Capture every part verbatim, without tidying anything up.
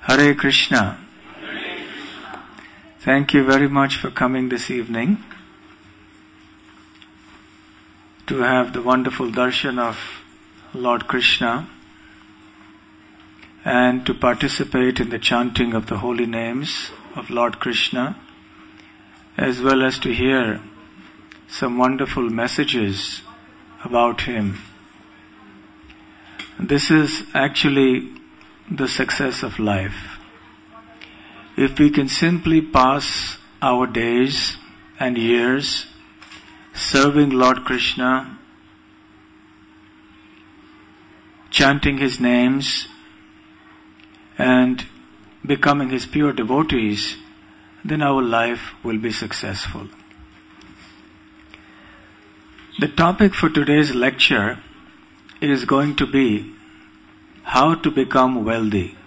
Hare Krishna. Thank you very much for coming this evening to have the wonderful darshan of Lord Krishna and to participate in the chanting of the holy names of Lord Krishna, as well as to hear some wonderful messages about Him. This is actually the success of life. If we can simply pass our days and years serving Lord Krishna, chanting His names and becoming His pure devotees, then our life will be successful. The topic for today's lecture is going to be how to become wealthy.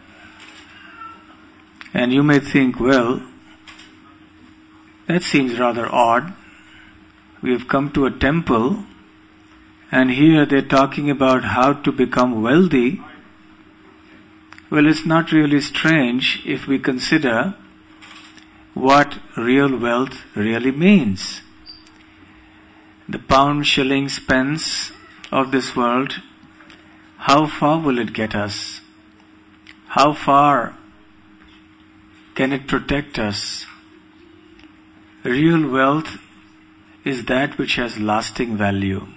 And you may think, well, that seems rather odd. We have come to a temple and here they're talking about how to become wealthy. Well, it's not really strange if we consider what real wealth really means. The pound, shillings, pence of this world, how far will it get us? How far can it protect us? Real wealth is that which has lasting value.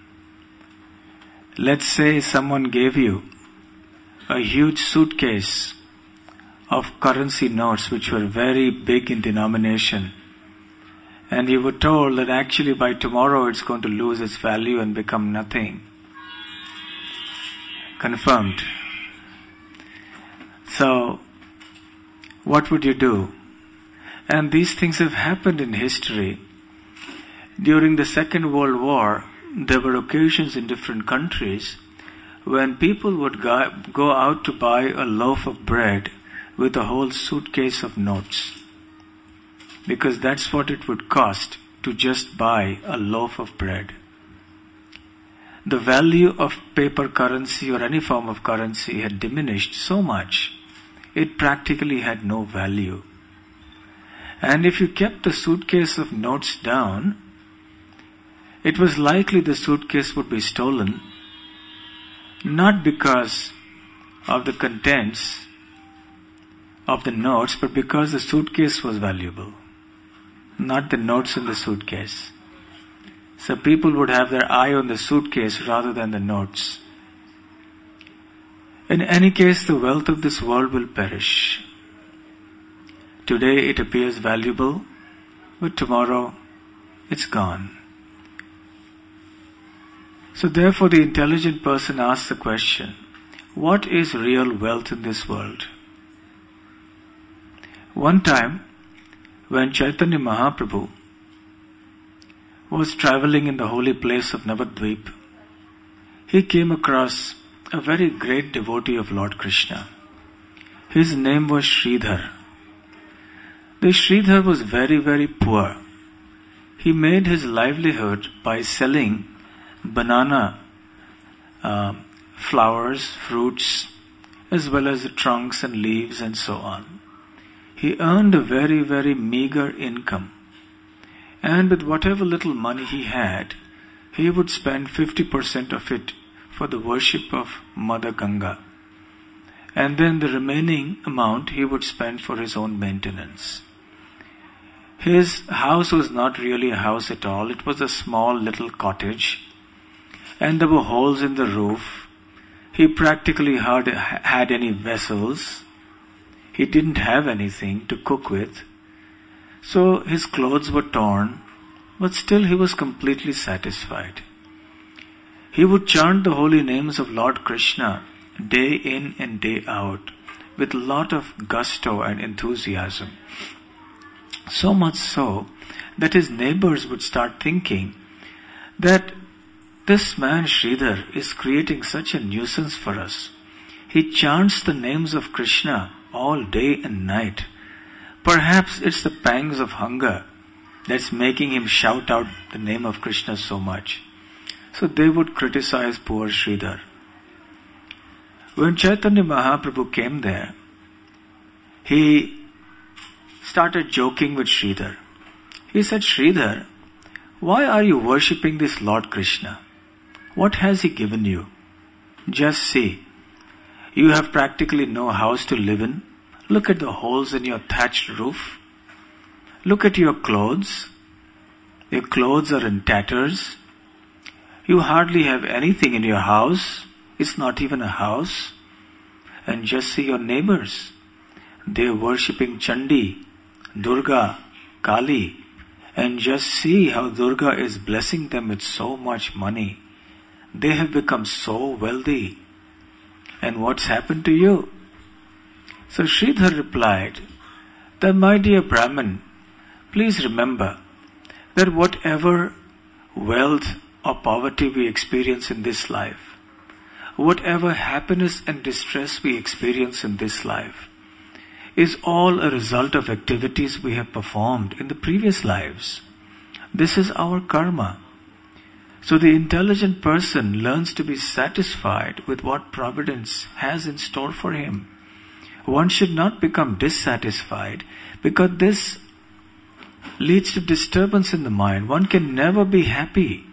Let's say someone gave you a huge suitcase of currency notes which were very big in denomination, and you were told that actually by tomorrow it's going to lose its value and become nothing. Confirmed. So, what would you do? And these things have happened in history. During the Second World War, there were occasions in different countries when people would go out to buy a loaf of bread with a whole suitcase of notes, because that's what it would cost to just buy a loaf of bread. The value of paper currency or any form of currency had diminished so much, it practically had no value. And if you kept the suitcase of notes down, it was likely the suitcase would be stolen, not because of the contents of the notes, but because the suitcase was valuable, not the notes in the suitcase. So people would have their eye on the suitcase rather than the notes. In any case, the wealth of this world will perish. Today it appears valuable, but tomorrow it's gone. So therefore the intelligent person asks the question, what is real wealth in this world? One time, when Chaitanya Mahaprabhu was traveling in the holy place of Navadvip, he came across a very great devotee of Lord Krishna. His name was Sridhar. This Sridhar was very, very poor. He made his livelihood by selling banana uh, flowers, fruits, as well as the trunks and leaves and so on. He earned a very, very meager income. And with whatever little money he had, he would spend fifty percent of it for the worship of Mother Ganga. And then the remaining amount he would spend for his own maintenance. His house was not really a house at all. It was a small little cottage. And there were holes in the roof. He practically hardly had any vessels. He didn't have anything to cook with. So his clothes were torn, but still he was completely satisfied. He would chant the holy names of Lord Krishna day in and day out with a lot of gusto and enthusiasm. So much so that his neighbors would start thinking that this man Sridhar is creating such a nuisance for us. He chants the names of Krishna all day and night. Perhaps it's the pangs of hunger that's making him shout out the name of Krishna so much. So they would criticize poor Sridhar. When Chaitanya Mahaprabhu came there, he started joking with Sridhar. He said, Sridhar, why are you worshipping this Lord Krishna? What has he given you? Just see. You have practically no house to live in. Look at the holes in your thatched roof. Look at your clothes. Your clothes are in tatters. You hardly have anything in your house. It's not even a house. And just see your neighbors. They're worshipping Chandi, Durga, Kali. And just see how Durga is blessing them with so much money. They have become so wealthy. And what's happened to you? So Sridhar replied that, my dear Brahmin, please remember that whatever wealth or poverty we experience in this life, whatever happiness and distress we experience in this life, is all a result of activities we have performed in the previous lives. This is our karma. So the intelligent person learns to be satisfied with what Providence has in store for him. One should not become dissatisfied, because this leads to disturbance in the mind. One can never be happy.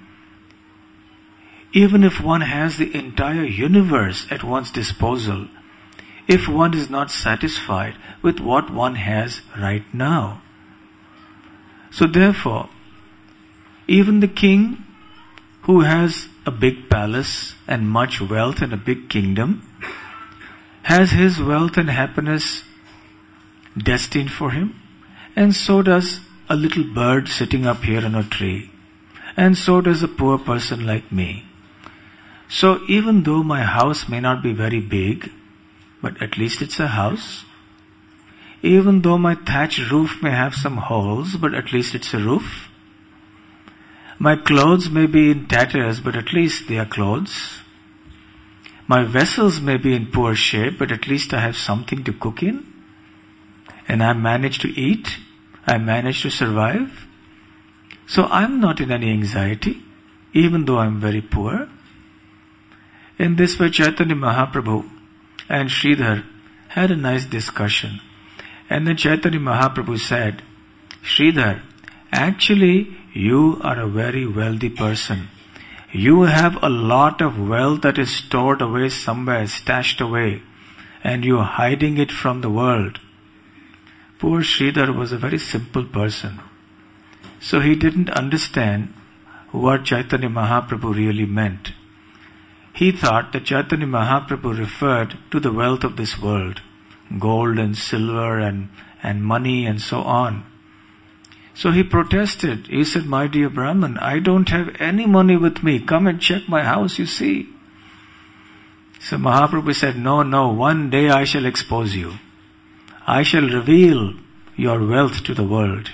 Even if one has the entire universe at one's disposal, if one is not satisfied with what one has right now. So therefore, even the king who has a big palace and much wealth and a big kingdom has his wealth and happiness destined for him, and so does a little bird sitting up here on a tree, and so does a poor person like me. So even though my house may not be very big, but at least it's a house. Even though my thatched roof may have some holes, but at least it's a roof. My clothes may be in tatters, but at least they are clothes. My vessels may be in poor shape, but at least I have something to cook in. And I manage to eat. I manage to survive. So I'm not in any anxiety, even though I'm very poor. In this way, Chaitanya Mahaprabhu and Sridhar had a nice discussion. And then Chaitanya Mahaprabhu said, Sridhar, actually you are a very wealthy person. You have a lot of wealth that is stored away somewhere, stashed away, and you are hiding it from the world. Poor Sridhar was a very simple person. So he didn't understand what Chaitanya Mahaprabhu really meant. He thought that Chaitanya Mahaprabhu referred to the wealth of this world, gold and silver and, and money and so on. So he protested. He said, my dear Brahman, I don't have any money with me. Come and check my house, you see. So Mahaprabhu said, no, no, one day I shall expose you. I shall reveal your wealth to the world.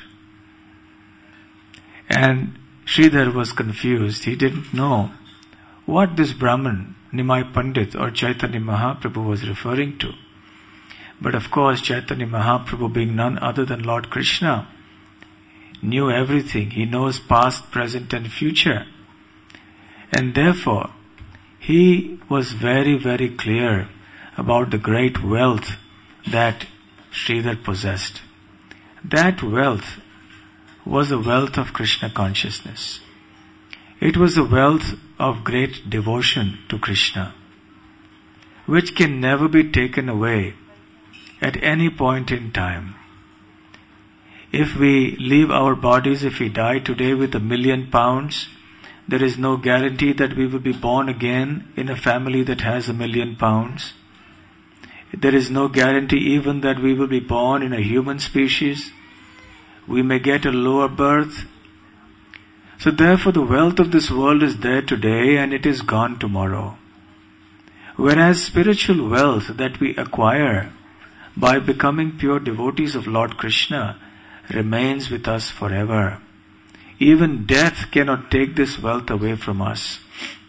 And Sridhar was confused. He didn't know what this Brahman, Nimai Pandit or Chaitanya Mahaprabhu was referring to. But of course, Chaitanya Mahaprabhu, being none other than Lord Krishna, knew everything. He knows past, present and future. And therefore, he was very, very clear about the great wealth that Sridhar possessed. That wealth was the wealth of Krishna consciousness. It was a wealth of great devotion to Krishna, which can never be taken away at any point in time. If we leave our bodies, if we die today with a million pounds, there is no guarantee that we will be born again in a family that has a million pounds. There is no guarantee even that we will be born in a human species. We may get a lower birth. So therefore the wealth of this world is there today and it is gone tomorrow. Whereas spiritual wealth that we acquire by becoming pure devotees of Lord Krishna remains with us forever. Even death cannot take this wealth away from us.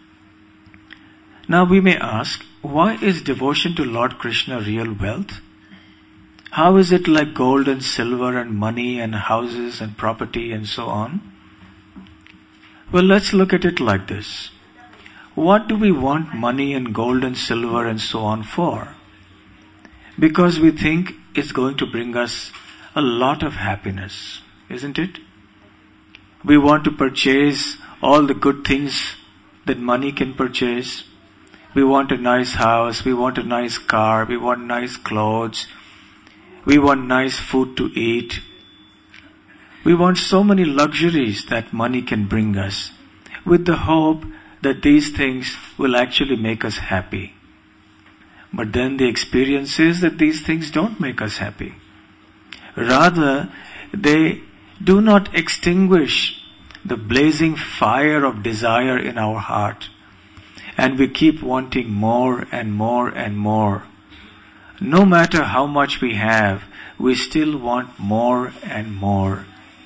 Now we may ask, why is devotion to Lord Krishna real wealth? How is it like gold and silver and money and houses and property and so on? Well, let's look at it like this. What do we want money and gold and silver and so on for? Because we think is going to bring us a lot of happiness, isn't it? We want to purchase all the good things that money can purchase. We want a nice house, we want a nice car, we want nice clothes, we want nice food to eat. We want so many luxuries that money can bring us, with the hope that these things will actually make us happy. But then the experience is that these things don't make us happy. Rather, they do not extinguish the blazing fire of desire in our heart. And we keep wanting more and more and more. No matter how much we have, we still want more and more.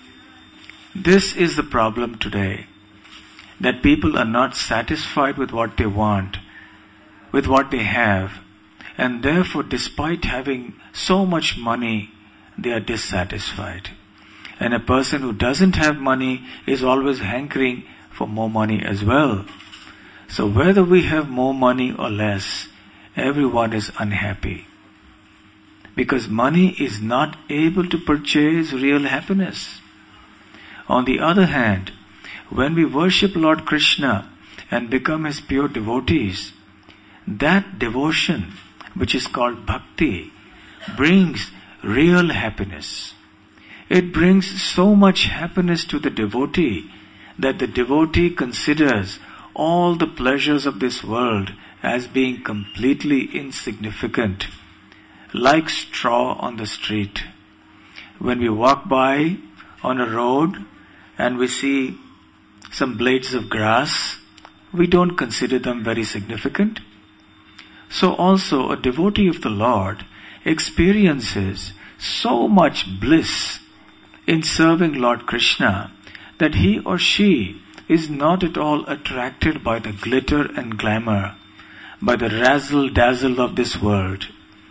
This is the problem today, that people are not satisfied with what they want, with what they have, and therefore, despite having so much money, they are dissatisfied. And a person who doesn't have money is always hankering for more money as well. So whether we have more money or less, everyone is unhappy. Because money is not able to purchase real happiness. On the other hand, when we worship Lord Krishna and become His pure devotees, that devotion, which is called bhakti, brings real happiness. It brings so much happiness to the devotee that the devotee considers all the pleasures of this world as being completely insignificant, like straw on the street. When we walk by on a road and we see some blades of grass, we don't consider them very significant. So also a devotee of the Lord experiences so much bliss in serving Lord Krishna that he or she is not at all attracted by the glitter and glamour, by the razzle-dazzle of this world.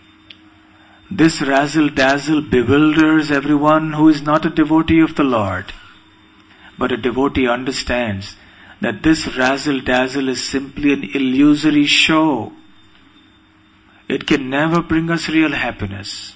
This razzle-dazzle bewilders everyone who is not a devotee of the Lord. But a devotee understands that this razzle-dazzle is simply an illusory show. It can never bring us real happiness.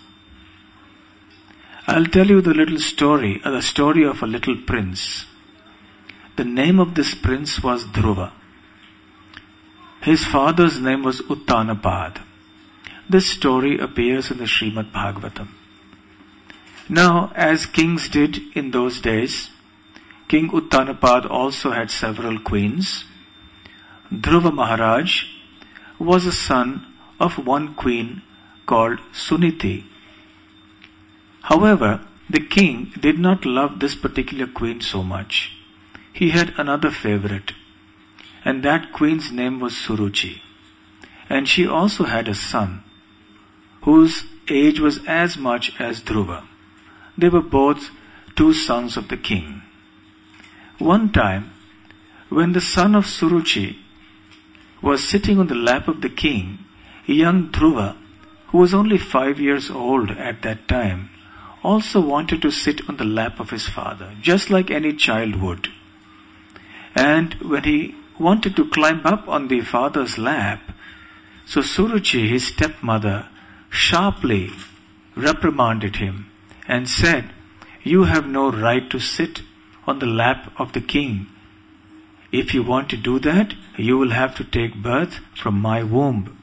I'll tell you the little story, uh, the story of a little prince. The name of this prince was Dhruva. His father's name was Uttanapad. This story appears in the Srimad Bhagavatam. Now, as kings did in those days, King Uttanapad also had several queens. Dhruva Maharaj was a son of one queen called Suniti. However, the king did not love this particular queen so much. He had another favorite, and that queen's name was Suruchi. And she also had a son, whose age was as much as Dhruva. They were both two sons of the king. One time, when the son of Suruchi was sitting on the lap of the king, young Dhruva, who was only five years old at that time, also wanted to sit on the lap of his father, just like any child would. And when he wanted to climb up on the father's lap, so Suruchi, his stepmother, sharply reprimanded him and said, "You have no right to sit on the lap of the king. If you want to do that, you will have to take birth from my womb."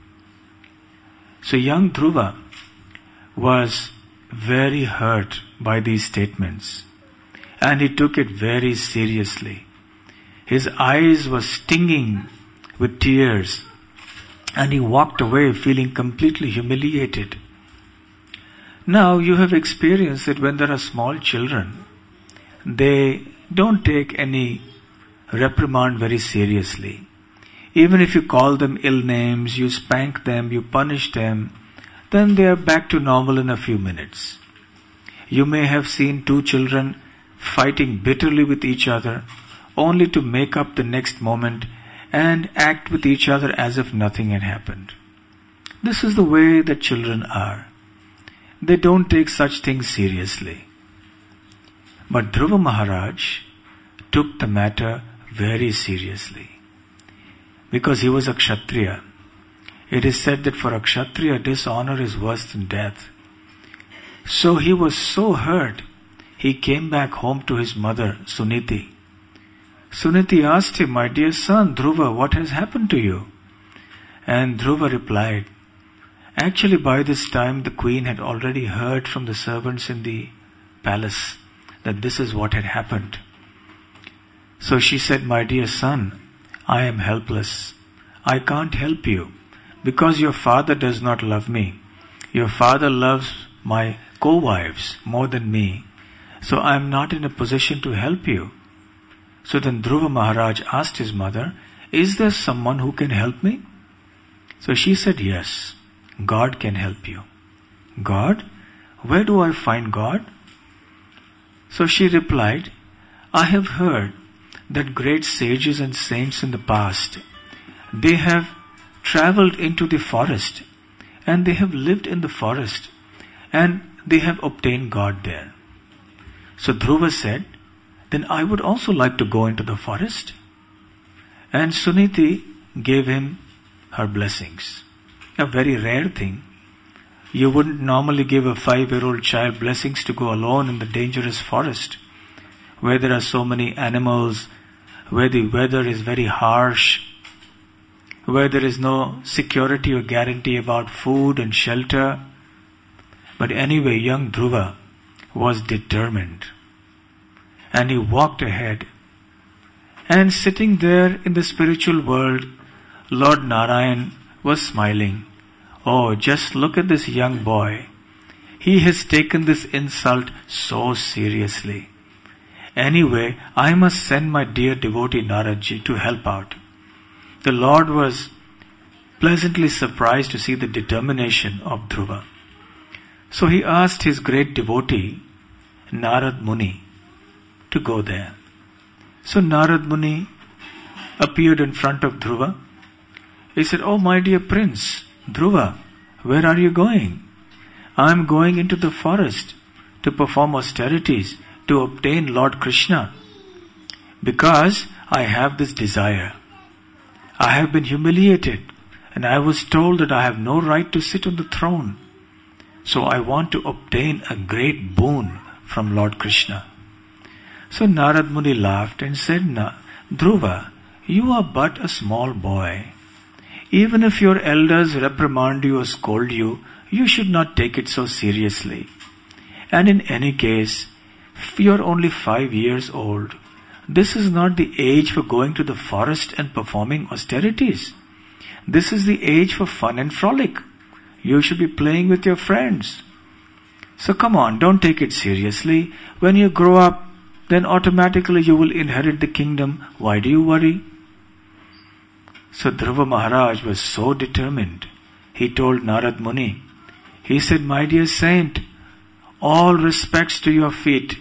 So young Dhruva was very hurt by these statements, and he took it very seriously. His eyes were stinging with tears, and he walked away feeling completely humiliated. Now you have experienced that when there are small children, they don't take any reprimand very seriously. Even if you call them ill names, you spank them, you punish them, then they are back to normal in a few minutes. You may have seen two children fighting bitterly with each other, only to make up the next moment and act with each other as if nothing had happened. This is the way that children are. They don't take such things seriously. But Dhruva Maharaj took the matter very seriously. Because he was a Kshatriya. It is said that for a Kshatriya, dishonor is worse than death. So he was so hurt, he came back home to his mother, Suniti. Suniti asked him, "My dear son, Dhruva, what has happened to you?" And Dhruva replied, actually by this time the queen had already heard from the servants in the palace that this is what had happened. So she said, "My dear son, I am helpless. I can't help you because your father does not love me. Your father loves my co-wives more than me. So I am not in a position to help you." So then Dhruva Maharaj asked his mother, "Is there someone who can help me?" So she said, "Yes, God can help you." "God? Where do I find God?" So she replied, "I have heard that great sages and saints in the past, they have traveled into the forest and they have lived in the forest and they have obtained God there." So Dhruva said, "Then I would also like to go into the forest." And Suniti gave him her blessings. A very rare thing. You wouldn't normally give a five-year-old child blessings to go alone in the dangerous forest, where there are so many animals, where the weather is very harsh, where there is no security or guarantee about food and shelter. But anyway, young Dhruva was determined. And he walked ahead. And sitting there in the spiritual world, Lord Narayan was smiling. "Oh, just look at this young boy. He has taken this insult so seriously. Anyway, I must send my dear devotee Naradji to help out." The Lord was pleasantly surprised to see the determination of Dhruva. So he asked his great devotee, Narad Muni, to go there. So Narad Muni appeared in front of Dhruva. He said, "Oh, my dear prince, Dhruva, where are you going?" "I am going into the forest to perform austerities to obtain Lord Krishna, because I have this desire. I have been humiliated and I was told that I have no right to sit on the throne. So I want to obtain a great boon from Lord Krishna." So Narad Muni laughed and said, "Na, Dhruva, you are but a small boy. Even if your elders reprimand you or scold you, you should not take it so seriously. And in any case, you are only five years old. This is not the age for going to the forest and performing austerities. This is the age for fun and frolic. You should be playing with your friends. So come on, don't take it seriously. When you grow up, then automatically you will inherit the kingdom. Why do you worry?" So Dhruva Maharaj was so determined. He told Narad Muni, he said, "My dear saint, all respects to your feet.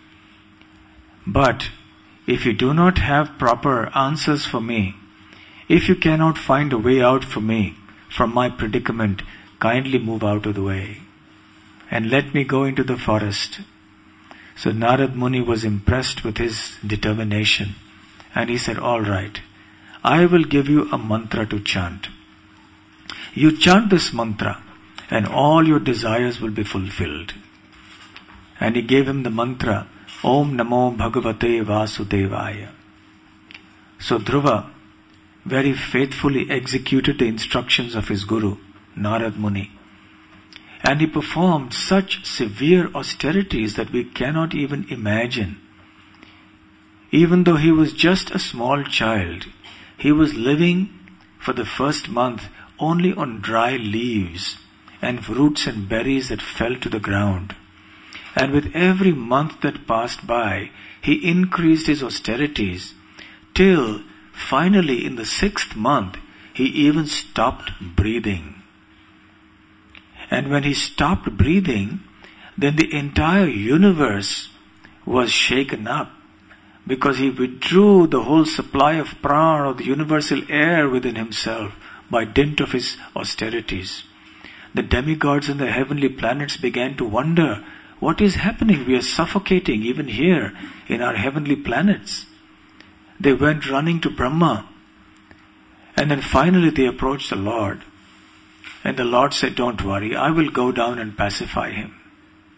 But if you do not have proper answers for me, if you cannot find a way out for me, from my predicament, kindly move out of the way and let me go into the forest." So Narad Muni was impressed with his determination and he said, "All right, I will give you a mantra to chant. You chant this mantra and all your desires will be fulfilled." And he gave him the mantra, "Om Namo Bhagavate Vasudevaya." So Dhruva very faithfully executed the instructions of his guru, Narad Muni. And he performed such severe austerities that we cannot even imagine. Even though he was just a small child, he was living for the first month only on dry leaves and roots and berries that fell to the ground. And with every month that passed by, he increased his austerities till finally in the sixth month, he even stopped breathing. And when he stopped breathing, then the entire universe was shaken up, because he withdrew the whole supply of prana, or the universal air within himself, by dint of his austerities. The demigods and the heavenly planets began to wonder, what is happening? We are suffocating even here in our heavenly planets. They went running to Brahma. And then finally they approached the Lord. And the Lord said, "Don't worry, I will go down and pacify him."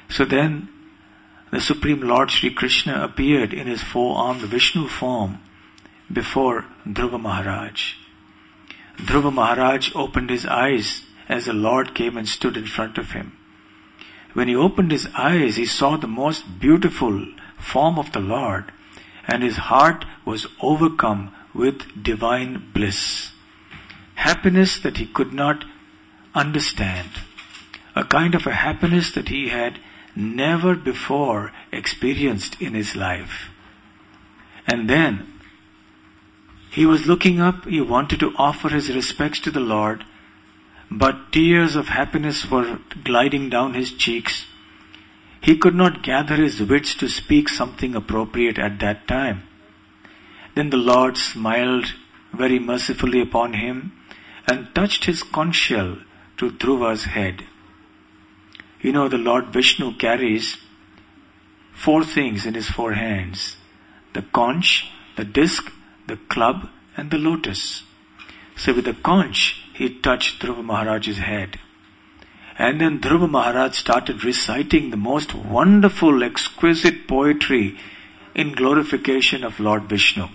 So then the Supreme Lord Sri Krishna appeared in his four-armed Vishnu form before Dhruva Maharaj. Dhruva Maharaj opened his eyes as the Lord came and stood in front of him. When he opened his eyes, he saw the most beautiful form of the Lord, and his heart was overcome with divine bliss. Happiness that he could not understand. A kind of a happiness that he had never before experienced in his life. And then he was looking up, he wanted to offer his respects to the Lord, but tears of happiness were gliding down his cheeks. He could not gather his wits to speak something appropriate at that time. Then the Lord smiled very mercifully upon him and touched his conch shell to Dhruva's head. You know, the Lord Vishnu carries four things in his four hands: the conch, the disc, the club, and the lotus. So with the conch, he touched Dhruva Maharaj's head. And then Dhruva Maharaj started reciting the most wonderful, exquisite poetry in glorification of Lord Vishnu.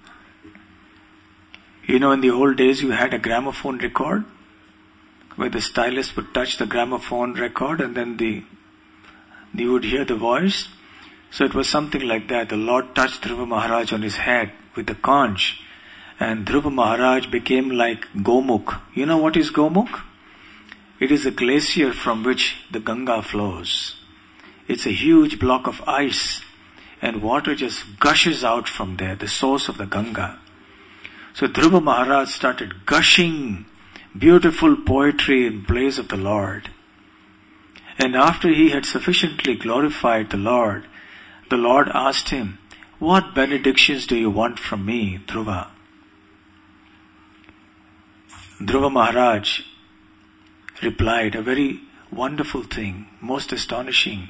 You know, in the old days you had a gramophone record where the stylist would touch the gramophone record and then the you would hear the voice. So it was something like that. The Lord touched Dhruva Maharaj on his head with the conch, and Dhruva Maharaj became like Gomukh. You know what is Gomukh? It is a glacier from which the Ganga flows. It's a huge block of ice, and water just gushes out from there, the source of the Ganga. So Dhruva Maharaj started gushing beautiful poetry in praise of the Lord. And after he had sufficiently glorified the Lord, the Lord asked him, "What benedictions do you want from me, Dhruva?" Dhruva Maharaj replied a very wonderful thing, most astonishing.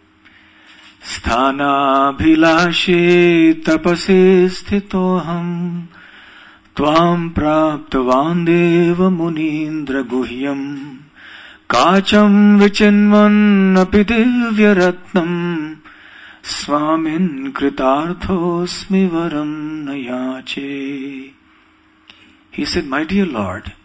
Sthana bhilashe tapase sthitoham tvam praptavan deva munindra guhyam kacham vichinvan api divya ratnam swamin kritarthosmi varam nayache. He said, "My dear Lord,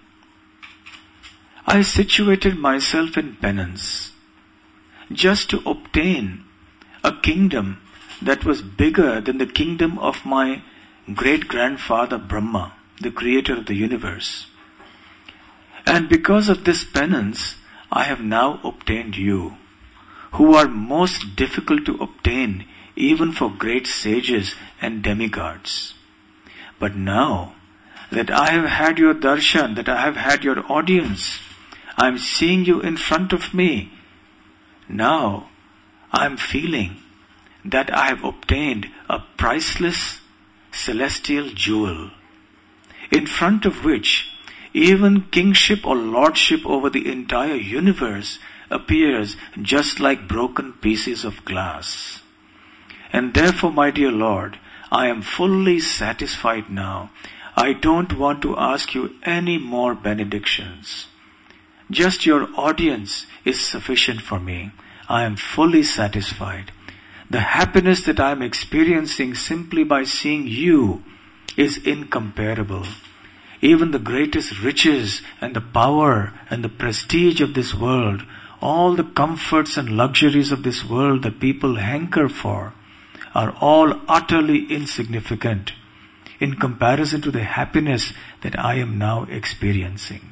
I situated myself in penance just to obtain a kingdom that was bigger than the kingdom of my great-grandfather Brahma, the creator of the universe. And because of this penance, I have now obtained you, who are most difficult to obtain even for great sages and demigods. But now that I have had your darshan, that I have had your audience, I am seeing you in front of me. Now I am feeling that I have obtained a priceless celestial jewel, in front of which even kingship or lordship over the entire universe appears just like broken pieces of glass. And therefore, my dear Lord, I am fully satisfied now. I don't want to ask you any more benedictions. Just your audience is sufficient for me. I am fully satisfied. The happiness that I am experiencing simply by seeing you is incomparable. Even the greatest riches and the power and the prestige of this world, all the comforts and luxuries of this world that people hanker for, are all utterly insignificant in comparison to the happiness that I am now experiencing."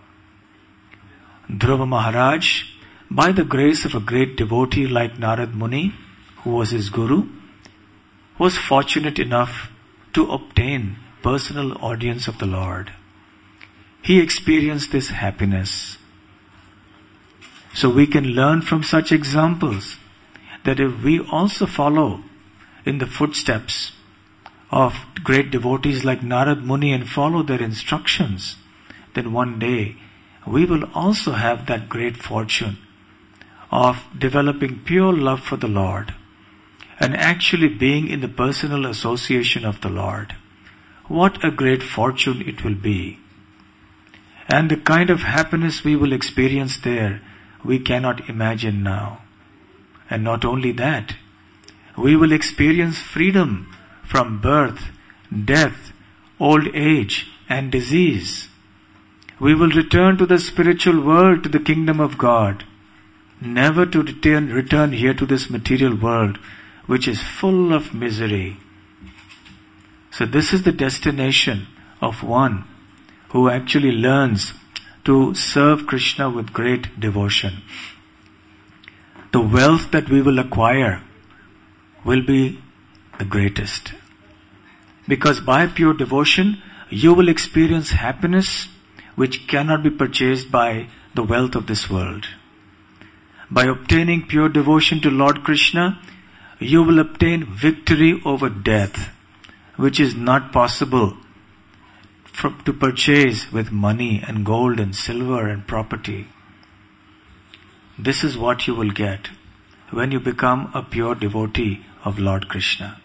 Dhruva Maharaj, by the grace of a great devotee like Narad Muni, who was his guru, was fortunate enough to obtain personal audience of the Lord. He experienced this happiness. So we can learn from such examples that if we also follow in the footsteps of great devotees like Narad Muni and follow their instructions, then one day we will also have that great fortune of developing pure love for the Lord and actually being in the personal association of the Lord. What a great fortune it will be. And the kind of happiness we will experience there, we cannot imagine now. And not only that, we will experience freedom from birth, death, old age, and disease. We will return to the spiritual world, to the kingdom of God, never to return, return here to this material world, which is full of misery. So this is the destination of one who actually learns to serve Krishna with great devotion. The wealth that we will acquire will be the greatest. Because by pure devotion, you will experience happiness which cannot be purchased by the wealth of this world. By obtaining pure devotion to Lord Krishna, you will obtain victory over death, which is not possible for, to purchase with money and gold and silver and property. This is what you will get when you become a pure devotee of Lord Krishna.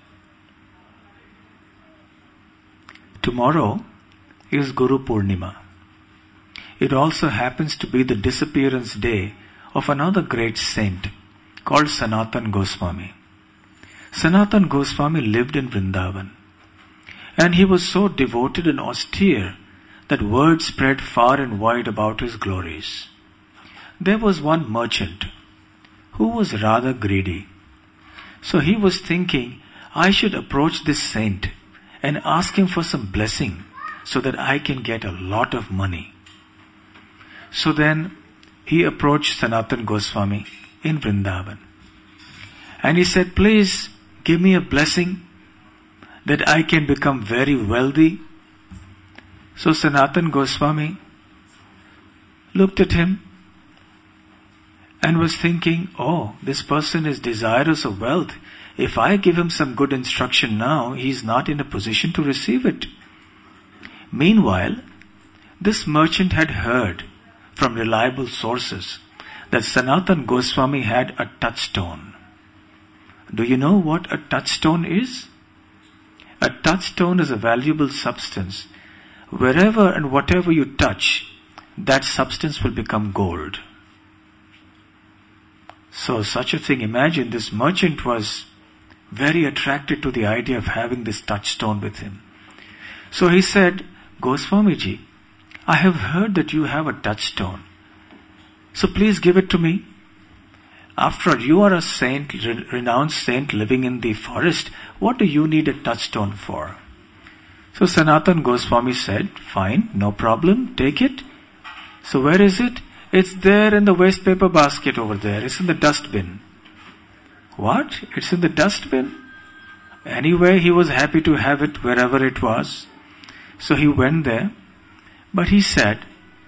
Tomorrow is Guru Purnima. It also happens to be the disappearance day of another great saint called Sanatan Goswami. Sanatan Goswami lived in Vrindavan, and he was so devoted and austere that word spread far and wide about his glories. There was one merchant who was rather greedy. So he was thinking, I should approach this saint and ask him for some blessing so that I can get a lot of money. So then he approached Sanatan Goswami in Vrindavan. And he said, please give me a blessing that I can become very wealthy. So Sanatan Goswami looked at him and was thinking, oh, this person is desirous of wealth. If I give him some good instruction now, he is not in a position to receive it. Meanwhile, this merchant had heard from reliable sources that Sanatan Goswami had a touchstone. Do you know what a touchstone is? A touchstone is a valuable substance. Wherever and whatever you touch, that substance will become gold. So such a thing, imagine this merchant was very attracted to the idea of having this touchstone with him. So he said, Goswamiji, I have heard that you have a touchstone. So please give it to me. After all, you are a saint, re- renowned saint living in the forest. What do you need a touchstone for? So Sanatan Goswami said, fine, no problem, take it. So where is it? It's there in the waste paper basket over there. It's in the dustbin. What? It's in the dustbin? Anyway, he was happy to have it wherever it was. So he went there. But he said,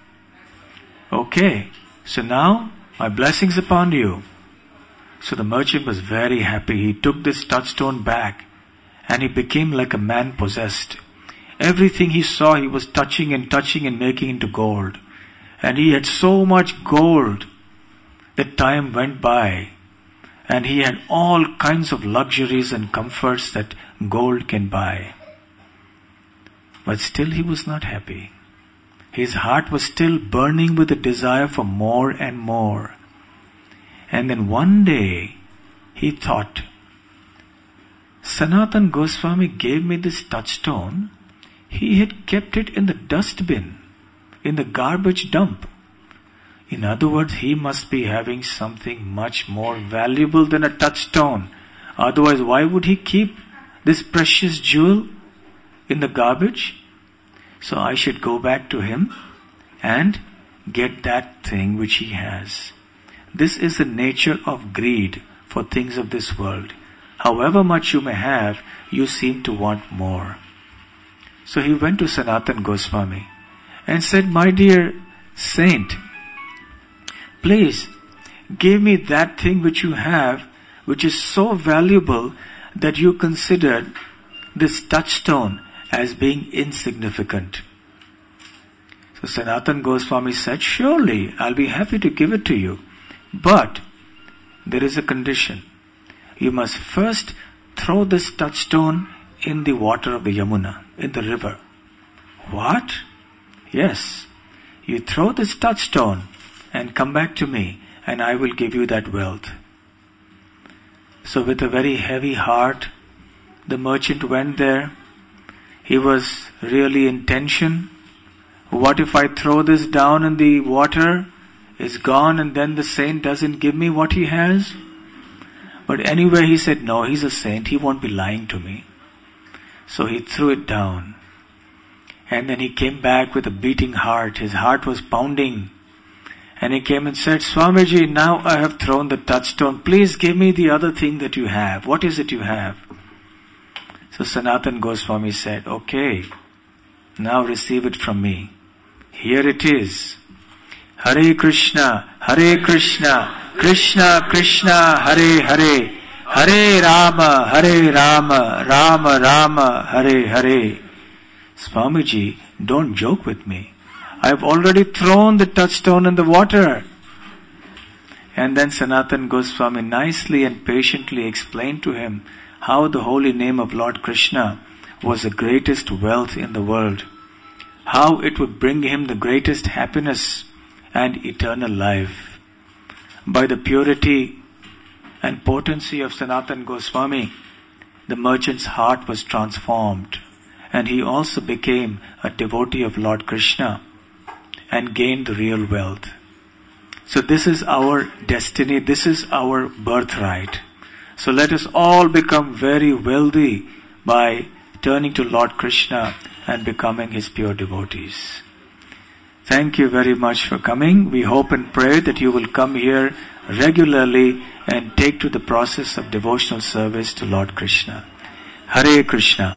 okay, so now my blessings upon you. So the merchant was very happy. He took this touchstone back and he became like a man possessed. Everything he saw, he was touching and touching and making into gold. And he had so much gold that time went by. And he had all kinds of luxuries and comforts that gold can buy. But still he was not happy. His heart was still burning with the desire for more and more. And then one day he thought, Sanatan Goswami gave me this touchstone. He had kept it in the dustbin, in the garbage dump. In other words, he must be having something much more valuable than a touchstone. Otherwise, why would he keep this precious jewel in the garbage? So I should go back to him and get that thing which he has. This is the nature of greed for things of this world. However much you may have, you seem to want more. So he went to Sanatan Goswami and said, my dear saint, please give me that thing which you have, which is so valuable that you considered this touchstone as being insignificant. So Sanatan Goswami said, surely I'll be happy to give it to you. But there is a condition. You must first throw this touchstone in the water of the Yamuna, in the river. What? Yes. You throw this touchstone and come back to me and I will give you that wealth. So with a very heavy heart, the merchant went there. He was really in tension. What if I throw this down in the water? It's gone, and then the saint doesn't give me what he has? But anyway, he said, no, he's a saint. He won't be lying to me. So he threw it down. And then he came back with a beating heart. His heart was pounding. And he came and said, Swamiji, now I have thrown the touchstone. Please give me the other thing that you have. What is it you have? So Sanatana Goswami said, okay, now receive it from me. Here it is. Hare Krishna, Hare Krishna, Krishna Krishna, Hare Hare, Hare Rama, Hare Rama, Rama Rama, Hare Hare. Swamiji, don't joke with me. I have already thrown the touchstone in the water. And then Sanatana Goswami nicely and patiently explained to him how the holy name of Lord Krishna was the greatest wealth in the world, how it would bring him the greatest happiness and eternal life. By the purity and potency of Sanatana Goswami, the merchant's heart was transformed, and he also became a devotee of Lord Krishna and gained the real wealth. So this is our destiny, this is our birthright. So let us all become very wealthy by turning to Lord Krishna and becoming his pure devotees. Thank you very much for coming. We hope and pray that you will come here regularly and take to the process of devotional service to Lord Krishna. Hare Krishna.